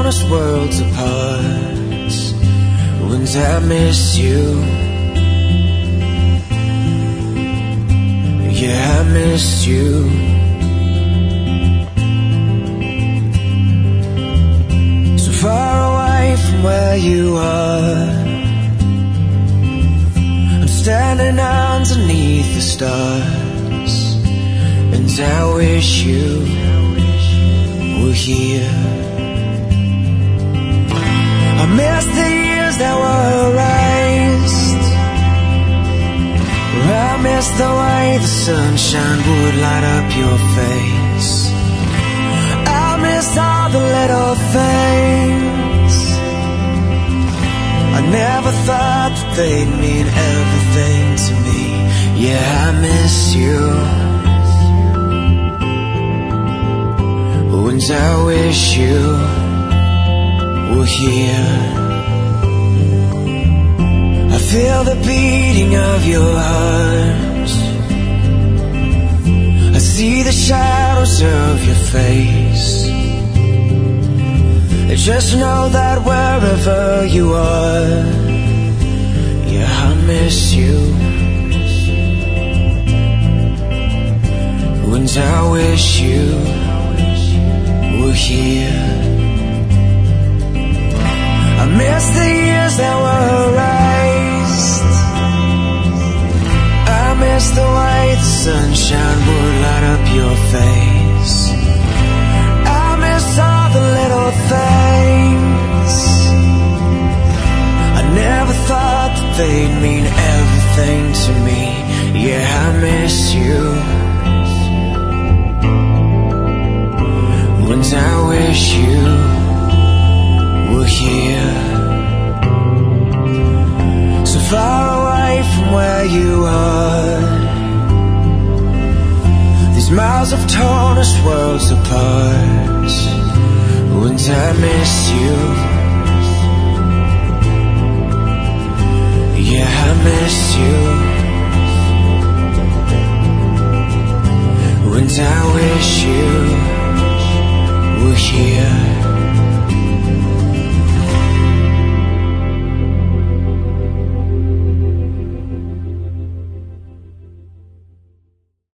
us worlds apart. Wouldn't I miss you? Yeah, I missed you. So far away from where you are, I'm standing underneath the stars, and I wish you were here. I miss the years that were erased. I miss the way the sunshine would light up your face. I miss all the little things I never thought that they'd mean everything to me. Yeah, I miss you. Wouldn't I wish you were here? I feel the beating of your heart. I see the shadows of your face. I just know that wherever you are, yeah, I miss you. Wouldn't I wish you were here? I miss the years that were erased. I miss the way the sunshine would light up your face. I miss all the little things I never thought that they'd mean everything to me. Yeah, I miss you. Wouldn't I wish you were here? So far away from where you are, these miles have torn us worlds apart. Wouldn't I miss you? Yeah, I miss you. Wouldn't I wish you were here?